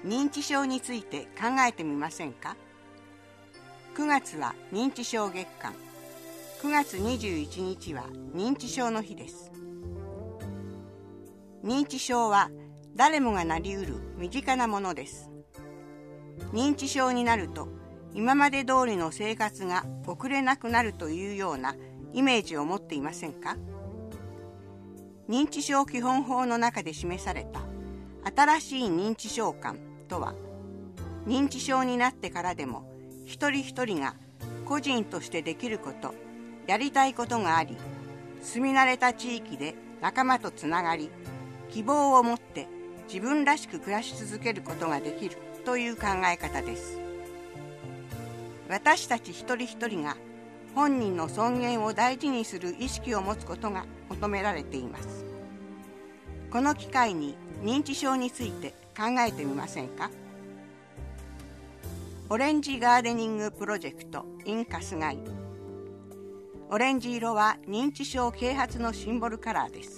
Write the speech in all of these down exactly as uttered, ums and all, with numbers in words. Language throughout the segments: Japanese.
認知症について考えてみませんか？くがつは認知症月間。くがつにじゅういちにちは認知症の日です。認知症は誰もがなりうる身近なものです。認知症になると今まで通りの生活が送れなくなるというようなイメージを持っていませんか？認知症基本法の中で示された新しい認知症観とは、認知症になってからでも一人一人が個人としてできること、やりたいことがあり、住み慣れた地域で仲間とつながり、希望を持って自分らしく暮らし続けることができるという考え方です。私たち一人一人が本人の尊厳を大事にする意識を持つことが求められています。この機会に認知症について考えてみませんか？オレンジガーデニングプロジェクト in 春日井。オレンジ色は認知症啓発のシンボルカラーです。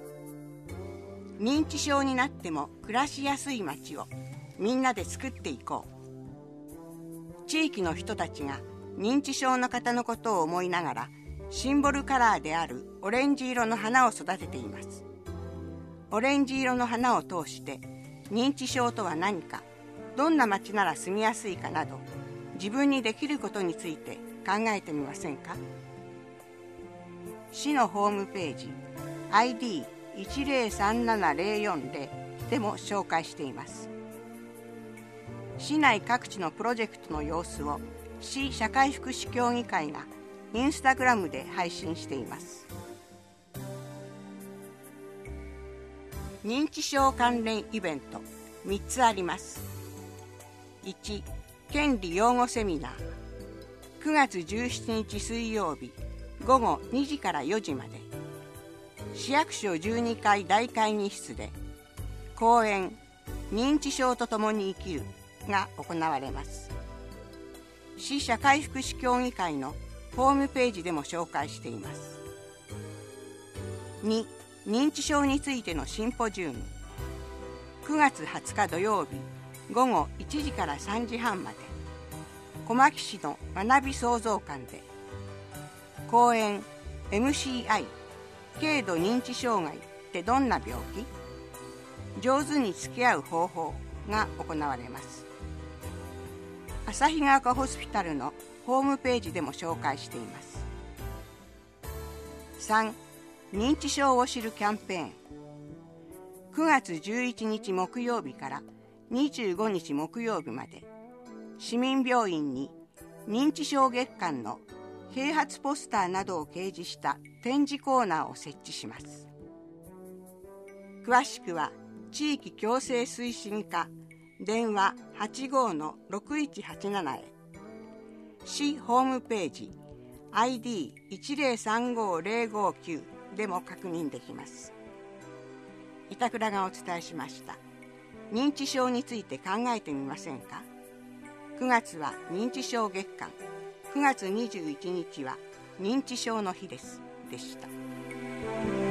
認知症になっても暮らしやすい街をみんなで作っていこう。地域の人たちが認知症の方のことを思いながら、シンボルカラーであるオレンジ色の花を育てています。オレンジ色の花を通して認知症とは何か、どんな街なら住みやすいかなど、自分にできることについて考えてみませんか？市のホームページ アイディーいちゼロさんななゼロよんゼロ でも紹介しています。市内各地のプロジェクトの様子を市社会福祉協議会がインスタグラムで配信しています。認知症関連イベントみっつあります。いち、権利擁護セミナー。くがつじゅうしちにち水曜日ごごにじからよじまで、市役所じゅうにかい大会議室で講演認知症とともに生きるが行われます。市社会福祉協議会のホームページでも紹介しています。に、認知症についてのシンポジウム。くがつはつか土曜日ごごいちじからさんじはんまで、小牧市の学び創造館で講演 エムシーアイ 軽度認知障害ってどんな病気？上手に付き合う方法が行われます。旭ヶ丘ホスピタルのホームページでも紹介しています。さん、認知症を知るキャンペーン。くがつじゅういちにち木曜日からにじゅうごにち木曜日まで、市民病院に認知症月間の啓発ポスターなどを掲示した展示コーナーを設置します。詳しくは地域共生推進課電話 はちごー ろくいちはちなな へ、市ホームページ アイディーいちゼロさんごゼロごきゅう でも確認できます。板倉がお伝えしました。認知症について考えてみませんか？くがつは認知症月間、くがつにじゅういちにちは認知症の日です。でした。